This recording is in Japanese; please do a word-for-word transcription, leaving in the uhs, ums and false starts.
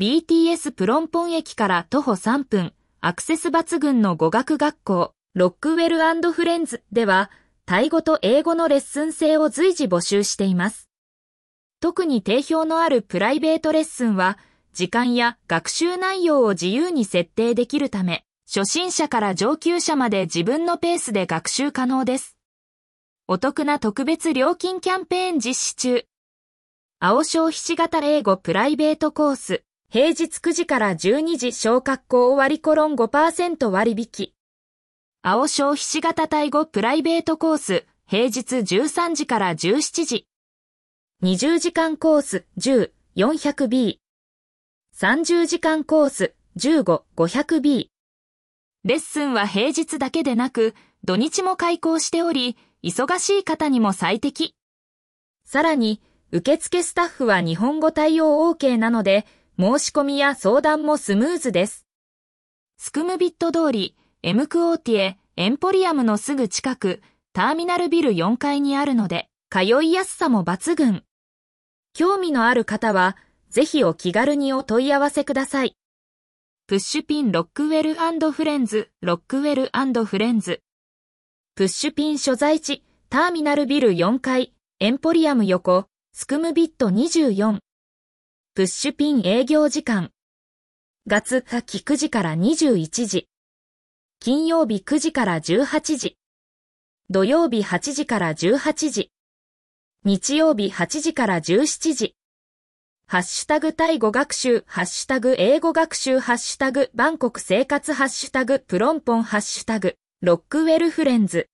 ビーティーエス プロンポン駅から徒歩さんぷん、アクセス抜群の語学学校、ロックウェル&フレンズでは、タイ語と英語のレッスン制を随時募集しています。特に定評のあるプライベートレッスンは、時間や学習内容を自由に設定できるため、初心者から上級者まで自分のペースで学習可能です。お得な特別料金キャンペーン実施中。青小ひし形英語プライベートコース、平日くじからじゅうにじ小格好割コロン ごパーセント 割引。青小ひし形タイ語プライベートコース、平日じゅうさんじからじゅうしちじ。にじゅうじかんコースじゅう、よんひゃくビー。さんじゅうじかんコースじゅうご、ごひゃくビー。レッスンは平日だけでなく、土日も開講しており、忙しい方にも最適。さらに、受付スタッフは日本語対応 OK なので、申し込みや相談もスムーズです。スクムビット通り、エムクオーティエ、エンポリアムのすぐ近く、ターミナルビルよんかいにあるので、通いやすさも抜群。興味のある方は、ぜひお気軽にお問い合わせください。プッシュピンロックウェル&フレンズ、ロックウェル&フレンズ。プッシュピン所在地、ターミナルビルよんかい、エンポリアム横、スクムビットにじゅうよん。プッシュピン営業時間。月火木くじからにじゅういちじ。金曜日くじからじゅうはちじ。土曜日はちじからじゅうはちじ。日曜日はちじからじゅうしちじ。ハッシュタグタイ語学習、ハッシュタグ英語学習、ハッシュタグバンコク生活、ハッシュタグプロンポン、ハッシュタグロックウェルフレンズ。